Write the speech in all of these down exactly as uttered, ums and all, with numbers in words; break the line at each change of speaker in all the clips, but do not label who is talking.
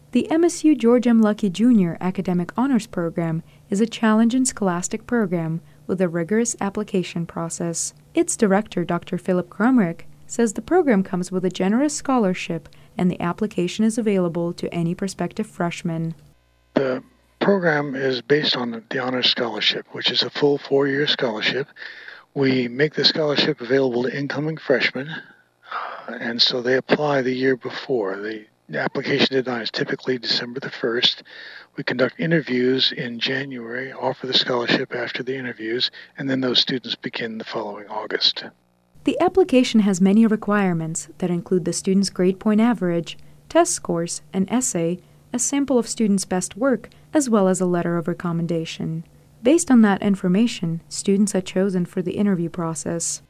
The M S U George M. Luckey Junior Academic Honors Program is a challenging scholastic program with a rigorous application process. Its director, Doctor Philip Crumrick, says the program comes with a generous scholarship and the application is available to any prospective freshman.
The program is based on the Honors Scholarship, which is a full four-year scholarship. We make the scholarship available to incoming freshmen, uh, and so they apply the year before. The application deadline is typically December the first. We conduct interviews in January, offer the scholarship after the interviews, and then those students begin the following August.
The application has many requirements that include the student's grade point average, test scores, an essay, a sample of students' best work, as well as a letter of recommendation. Based on that information, students are chosen for the interview process.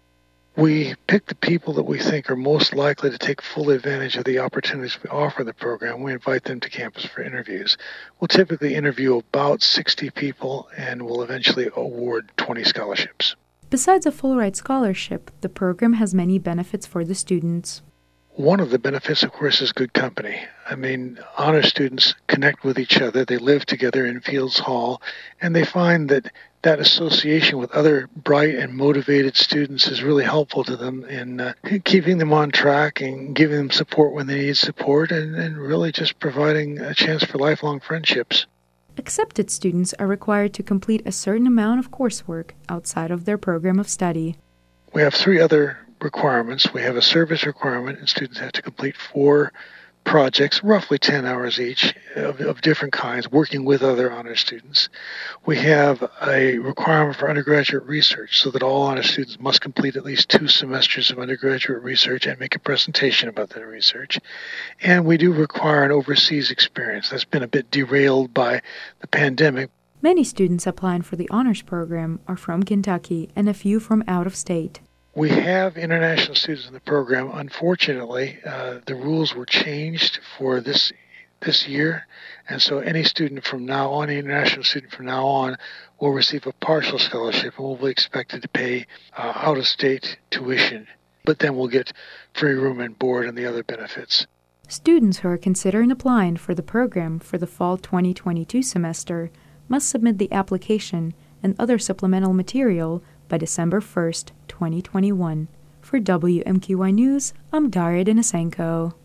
We pick the people that we think are most likely to take full advantage of the opportunities we offer in the program. We invite them to campus for interviews. We'll typically interview about sixty people and we'll eventually award twenty scholarships.
Besides a full-ride scholarship, the program has many benefits for the students.
One of the benefits, of course, is good company. I mean, honor students connect with each other. They live together in Fields Hall, and they find that that association with other bright and motivated students is really helpful to them in uh, keeping them on track and giving them support when they need support, and, and really just providing a chance for lifelong friendships.
Accepted students are required to complete a certain amount of coursework outside of their program of study.
We have three other requirements. We have a service requirement, and students have to complete four projects, roughly ten hours each, of, of different kinds, working with other honor students. We have a requirement for undergraduate research, so that all honor students must complete at least two semesters of undergraduate research and make a presentation about that research. And we do require an overseas experience. That's been a bit derailed by the pandemic.
Many students applying for the honors program are from Kentucky and a few from out of state.
We have international students in the program. Unfortunately, uh, the rules were changed for this this year, and so any student from now on, any international student from now on, will receive a partial scholarship and will be expected to pay uh, out-of-state tuition, but then we'll get free room and board and the other benefits.
Students who are considering applying for the program for the fall twenty twenty-two semester must submit the application and other supplemental material by December first, twenty twenty-one. For W M Q Y News, I'm Daria Denisenko.